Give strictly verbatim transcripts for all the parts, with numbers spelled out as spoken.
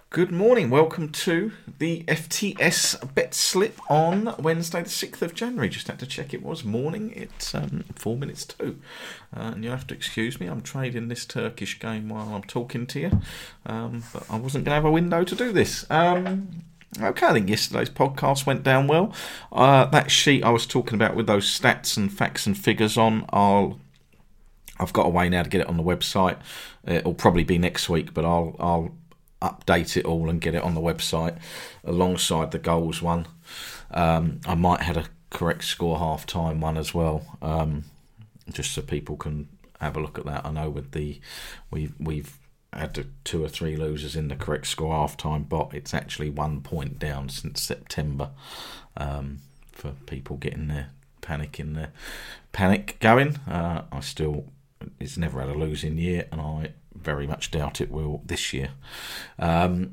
Good morning, welcome to the F T S bet slip on Wednesday the sixth of January. Just had to check it was morning, it's um, four minutes to. Uh, and you'll have to excuse me, I'm trading this Turkish game while I'm talking to you. Um, but I wasn't going to have a window to do this. Um, okay, I think yesterday's podcast went down well. Uh, that sheet I was talking about with those stats and facts and figures on, I'll... I've got a way now to get it on the website. It'll probably be next week, but I'll... I'll update it all and get it on the website alongside the goals one. Um, I might have a correct score half time one as well, um, just so people can have a look at that. I know with the we've we've had two or three losers in the correct score half time bot. It's actually one point down since September, um, for people getting their panic in their panic going. Uh, I still it's never had a losing year, and I very much doubt it will this year. Um,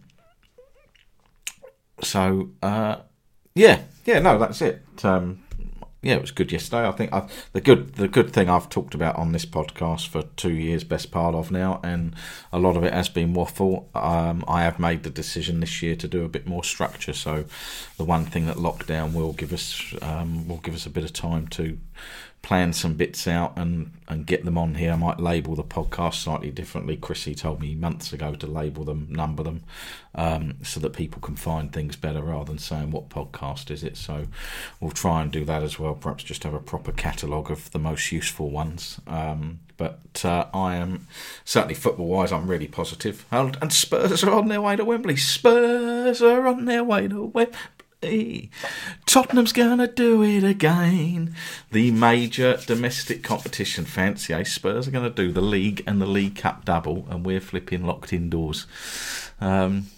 so, uh, yeah, yeah, no, that's it. Um, yeah, it was good yesterday. I think I've, the good the good thing I've talked about on this podcast for two years, best part of now, and a lot of it has been waffle. Um, I have made the decision this year to do a bit more structure. So, the one thing that lockdown will give us um, will give us a bit of time to plan some bits out and, and get them on here. I might label the podcast slightly differently. Chrissy told me months ago to label them, number them, um, so that people can find things better rather than saying what podcast is it. So we'll try and do that as well. Perhaps just have a proper catalogue of the most useful ones. Um, but uh, I am, certainly football-wise, I'm really positive. And, and Spurs are on their way to Wembley. Spurs are on their way to Wembley. Tottenham's gonna do it again. The major domestic competition, fancy, eh? Spurs are gonna do the league and the League Cup double, and we're flipping locked indoors. Um,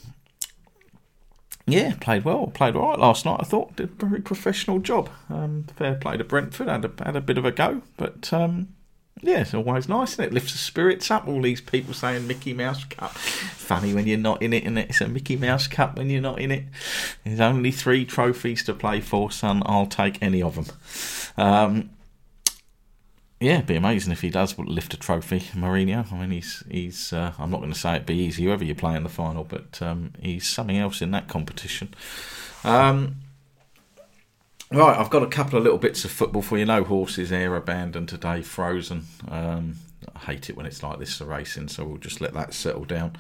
yeah, played well, played all right last night. I thought did a very professional job. Um, fair play to Brentford, had a had a bit of a go, but. Um, Yeah, it's always nice, isn't it? It lifts the spirits up. All these people saying Mickey Mouse Cup. Funny when you're not in it, and it? It's a Mickey Mouse Cup when you're not in it. There's only three trophies to play for, son. I'll take any of them. Um, yeah, it'd be amazing if he does lift a trophy, Mourinho. I mean, he's he's. Uh, I'm not going to say it'd be easy whoever you play in the final, but um, he's something else in that competition. Um, Right, I've got a couple of little bits of football for you. No horses, air abandoned today, frozen. Um, I hate it when it's like this, the racing, so we'll just let that settle down.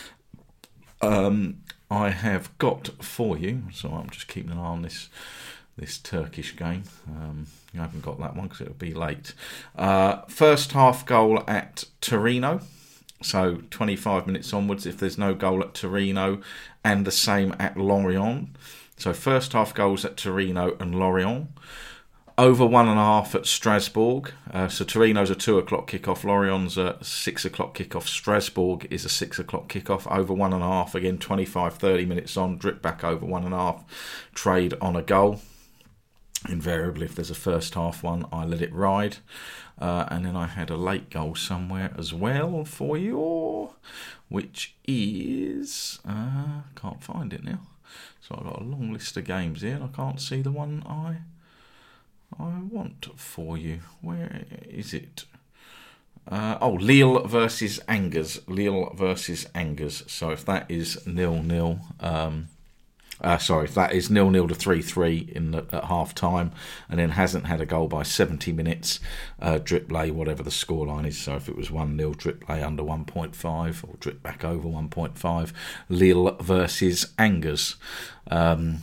Um, I have got for you, so I'm just keeping an eye on this this Turkish game. Um, I haven't got that one because it'll be late. Uh, first half goal at Torino. So twenty-five minutes onwards, if there's no goal at Torino, and the same at Lorient. So first half goals at Torino and Lorient. Over one and a half at Strasbourg. Uh, so Torino's a two o'clock kickoff. Lorient's a six o'clock kickoff. Strasbourg is a six o'clock kickoff. Over one and a half. Again, twenty-five, thirty minutes on. Drip back over one and a half. Trade on a goal. Invariably, if there's a first half one, I let it ride. Uh, and then I had a late goal somewhere as well for you. Which is... Uh, can't find it now. So I've got a long list of games here, and I can't see the one I I want for you. Where is it? Uh, oh, Lille versus Angers. Lille versus Angers. So if that is nil-nil, um, uh, sorry, if that is nil-nil to three-three in the, at half time, and then hasn't had a goal by seventy minutes, uh, drip lay whatever the scoreline is. So if it was one-nil, drip lay under one point five, or drip back over one point five. Lille versus Angers. Um,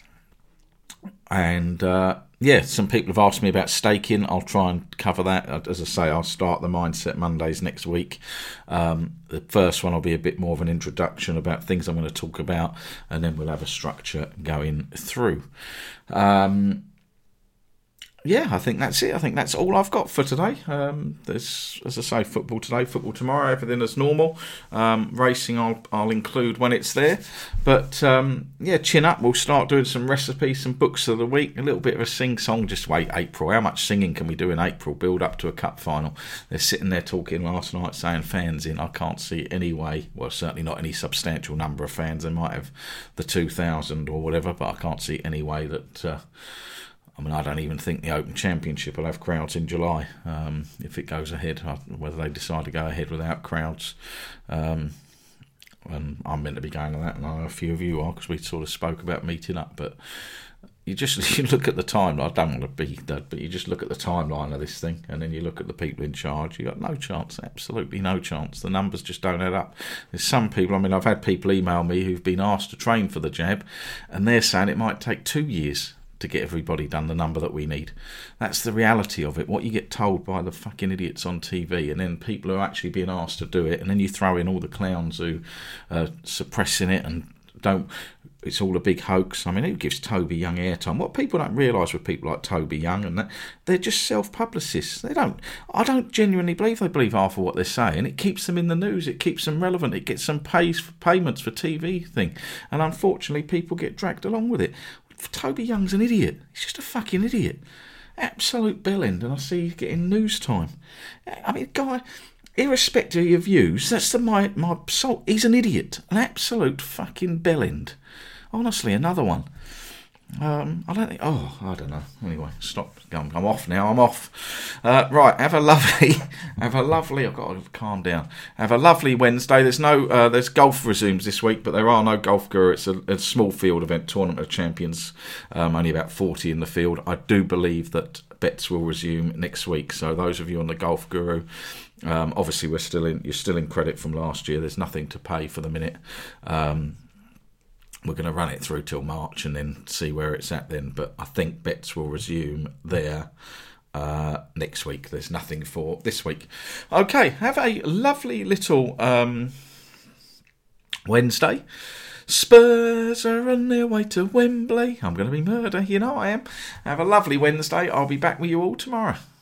and uh, yeah, some people have asked me about staking. I'll try and cover that. As I say, I'll start the Mindset Mondays next week. Um, the first one will be a bit more of an introduction about things I'm going to talk about, and then we'll have a structure going through. Um, yeah, I think that's it. I think that's all I've got for today. Um, there's, as I say, football today, football tomorrow, everything as normal. Um, racing I'll, I'll include when it's there. But um, yeah, chin up. We'll start doing some recipes, some books of the week, a little bit of a sing-song. Just wait, April. How much singing can we do in April? Build up to a cup final. They're sitting there talking last night, saying fans in. I can't see any way. Well, certainly not any substantial number of fans. They might have the two thousand or whatever, but I can't see any way that... Uh, I mean, I don't even think the Open Championship will have crowds in July um, if it goes ahead. Whether they decide to go ahead without crowds, um, and I'm meant to be going to that, and I know a few of you are, because we sort of spoke about meeting up, but you just you look at the timeline. I don't want to be that, but you just look at the timeline of this thing, and then you look at the people in charge. You got no chance, absolutely no chance. The numbers just don't add up. There's some people. I mean, I've had people email me who've been asked to train for the jab, and they're saying it might take two years to get everybody done the number that we need. That's the reality of it. What you get told by the fucking idiots on T V, and then people who are actually being asked to do it, and then you throw in all the clowns who are suppressing it and don't. It's all a big hoax. I mean, who gives Toby Young airtime? What people don't realise with people like Toby Young and that, they're just self-publicists. They don't. I don't genuinely believe they believe half of what they're saying. It keeps them in the news. It keeps them relevant. It gets them pays for payments for T V thing. And unfortunately, people get dragged along with it. Toby Young's an idiot. He's just a fucking idiot. Absolute bellend. And I see he's getting news time. I mean, guy, irrespective of your views, that's the my my soul. He's an idiot. An absolute fucking bellend. Honestly, another one. Um, I don't think. Oh, I don't know. Anyway, stop. I'm, I'm off now. I'm off. Uh, right. Have a lovely. Have a lovely. I've got to calm down. Have a lovely Wednesday. There's no. Uh, there's golf resumes this week, but there are no golf guru. It's a, a small field event, Tournament of Champions. Um, only about forty in the field. I do believe that bets will resume next week. So those of you on the golf guru. Um, obviously, we're still in. You're still in credit from last year. There's nothing to pay for the minute. Um, We're going to run it through till March and then see where it's at then. But I think bets will resume there uh, next week. There's nothing for this week. Okay, have a lovely little um, Wednesday. Spurs are on their way to Wembley. I'm going to be murder, you know I am. Have a lovely Wednesday. I'll be back with you all tomorrow.